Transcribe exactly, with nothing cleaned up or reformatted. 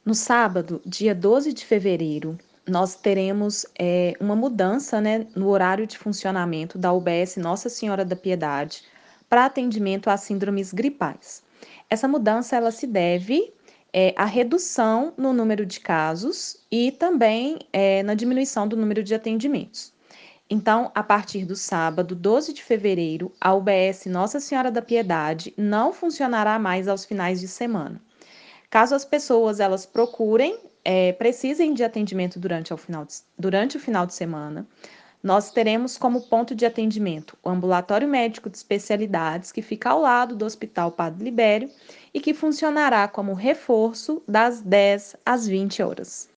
No sábado, dia doze de fevereiro, nós teremos eh, uma mudança, né, no horário de funcionamento da U B S Nossa Senhora da Piedade para atendimento às síndromes gripais. Essa mudança ela se deve eh, à redução no número de casos e também eh, na diminuição do número de atendimentos. Então, a partir do sábado, doze de fevereiro, a U B S Nossa Senhora da Piedade não funcionará mais aos finais de semana. Caso as pessoas elas procurem, eh, precisem de atendimento durante, ao final de, durante o final de semana, nós teremos como ponto de atendimento o Ambulatório Médico de Especialidades, que fica ao lado do Hospital Padre Libério e que funcionará como reforço das dez às vinte horas.